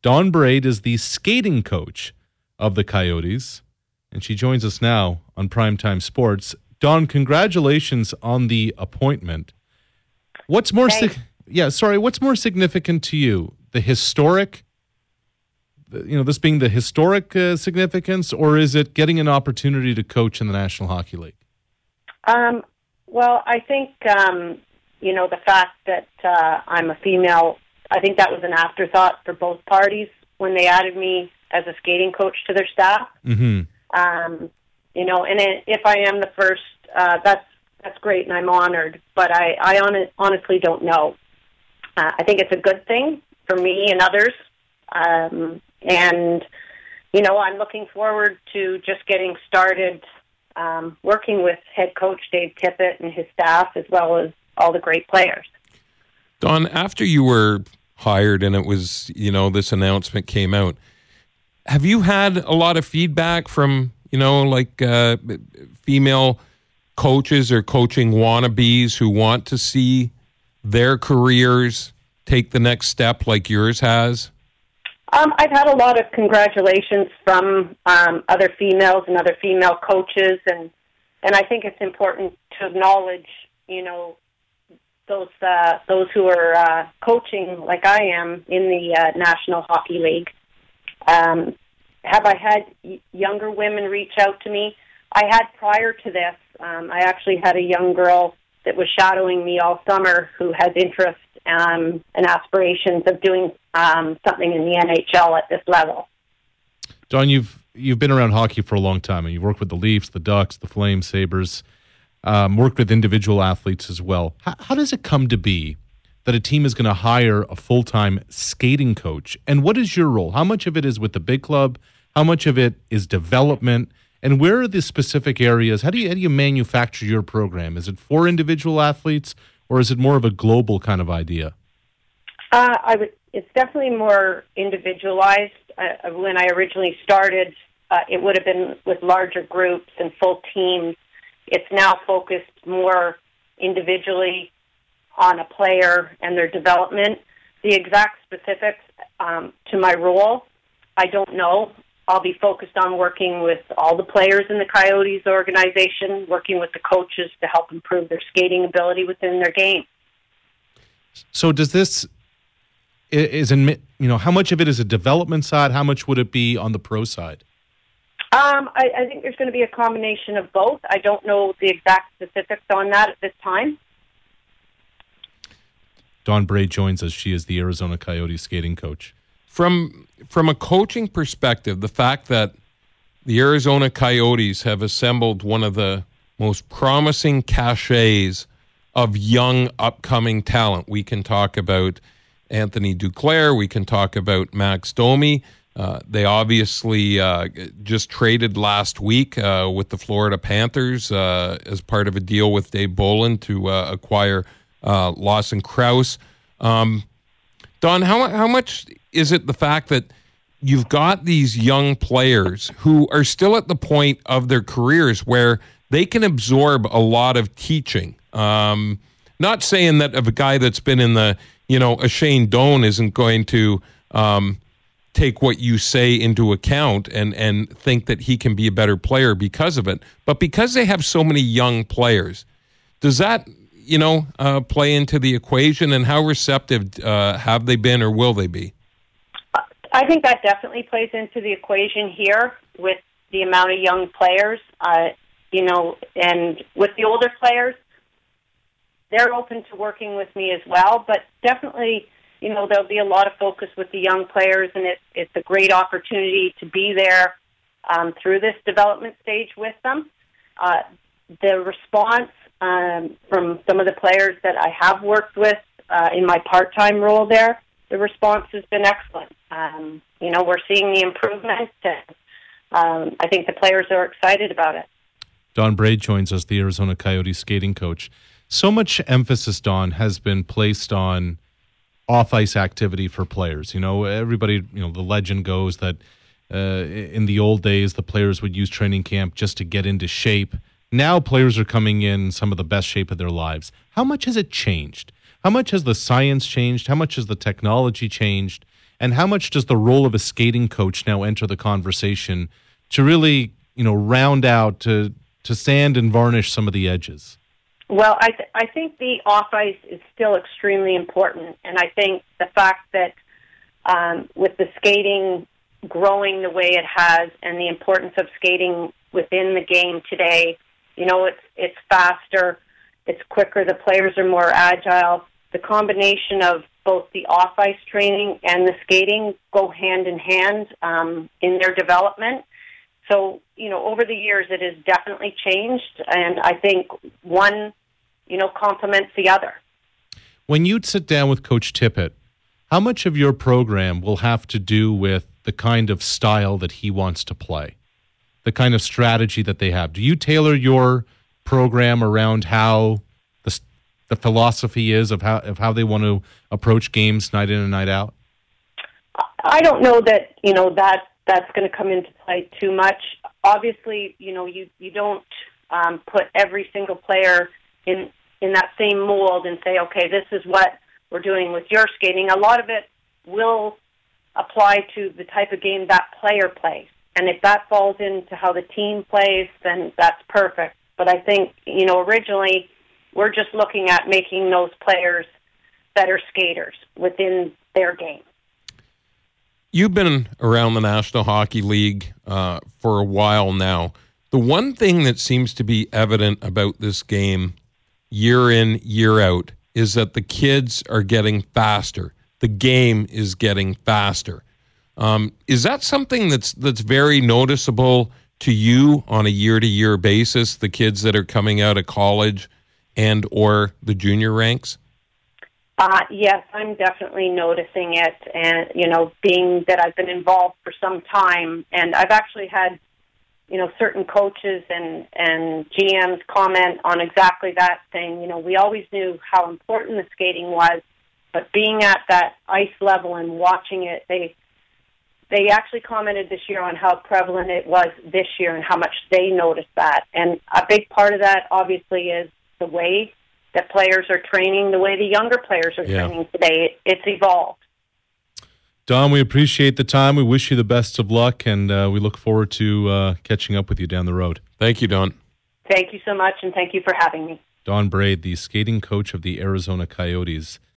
Dawn Braid is the skating coach of the Coyotes, and she joins us now on Primetime Sports. Dawn, congratulations on the appointment. What's more significant to you? The historic, this being the historic significance, or is it getting an opportunity to coach in the National Hockey League? Well, I think, the fact that I'm a female, I think that was an afterthought for both parties when they added me as a skating coach to their staff. Mm-hmm. And if I am the first, that's great, and I'm honored. But I honestly don't know. I think it's a good thing for me and others. I'm looking forward to just getting started working with head coach Dave Tippett and his staff, as well as all the great players. Dawn, after you were hired and it was, this announcement came out, have you had a lot of feedback from, female coaches or coaching wannabes who want to see their careers take the next step like yours has? I've had a lot of congratulations from other females and other female coaches, and I think it's important to acknowledge, those who are coaching like I am in the National Hockey League. Have I had younger women reach out to me? I had prior to this. I actually had a young girl that was shadowing me all summer who has interest and aspirations of doing something in the NHL at this level. Dawn, you've been around hockey for a long time, and you've worked with the Leafs, the Ducks, the Flames, Sabres, worked with individual athletes as well. How does it come to be that a team is going to hire a full-time skating coach? And what is your role? How much of it is with the big club? How much of it is development? And where are the specific areas? How do you manufacture your program? Is it for individual athletes, or is it more of a global kind of idea? It's definitely more individualized. When I originally started, it would have been with larger groups and full teams. It's now focused more individually on a player and their development. The exact specifics to my role, I don't know. I'll be focused on working with all the players in the Coyotes organization, working with the coaches to help improve their skating ability within their game. So does this, how much of it is a development side? How much would it be on the pro side? I think there's going to be a combination of both. I don't know the exact specifics on that at this time. Dawn Braid joins us. She is the Arizona Coyotes skating coach. From a coaching perspective, the fact that the Arizona Coyotes have assembled one of the most promising cachets of young upcoming talent. We can talk about Anthony Duclair. We can talk about Max Domi. They obviously just traded last week with the Florida Panthers as part of a deal with Dave Bolland to acquire Lawson Krause. Dawn, how much is it the fact that you've got these young players who are still at the point of their careers where they can absorb a lot of teaching? Not saying that of a guy that's been in the, a Shane Doan isn't going to take what you say into account and think that he can be a better player because of it. But because they have so many young players, does that, play into the equation, and how receptive have they been or will they be? I think that definitely plays into the equation here with the amount of young players, and with the older players, they're open to working with me as well, but definitely, there'll be a lot of focus with the young players, and it's a great opportunity to be there through this development stage with them. The response from some of the players that I have worked with in my part-time role there, the response has been excellent. We're seeing the improvement, and I think the players are excited about it. Dawn Braid joins us, the Arizona Coyotes skating coach. So much emphasis, Dawn, has been placed on off-ice activity for players. Everybody, the legend goes that in the old days, the players would use training camp just to get into shape. Now players are coming in some of the best shape of their lives. How much has it changed? How much has the science changed? How much has the technology changed? And how much does the role of a skating coach now enter the conversation to really, round out, to sand and varnish some of the edges? Well, I think the off-ice is still extremely important. And I think the fact that with the skating growing the way it has and the importance of skating within the game today, it's faster, it's quicker, the players are more agile. The combination of both the off-ice training and the skating go hand in hand in their development. So, over the years it has definitely changed, and I think one, complements the other. When you'd sit down with Coach Tippett, how much of your program will have to do with the kind of style that he wants to play, the kind of strategy that they have? Do you tailor your program around how the philosophy is of how they want to approach games night in and night out? I don't know that that's going to come into play too much. Obviously, you don't put every single player in that same mold and say, okay, this is what we're doing with your skating. A lot of it will apply to the type of game that player plays. And if that falls into how the team plays, then that's perfect. But I think, originally we're just looking at making those players better skaters within their game. You've been around the National Hockey League for a while now. The one thing that seems to be evident about this game year in, year out is that the kids are getting faster. The game is getting faster. Is that something that's very noticeable to you on a year-to-year basis, the kids that are coming out of college and or the junior ranks? Yes, I'm definitely noticing it. And, being that I've been involved for some time, and I've actually had, certain coaches and GMs comment on exactly that, saying, we always knew how important the skating was, but being at that ice level and watching it, they actually commented this year on how prevalent it was this year and how much they noticed that. And a big part of that, obviously, is the way that players are training, the way the younger players are training today. It's evolved. Dawn, we appreciate the time. We wish you the best of luck, and we look forward to catching up with you down the road. Thank you, Dawn. Thank you so much, and thank you for having me. Dawn Braid, the skating coach of the Arizona Coyotes.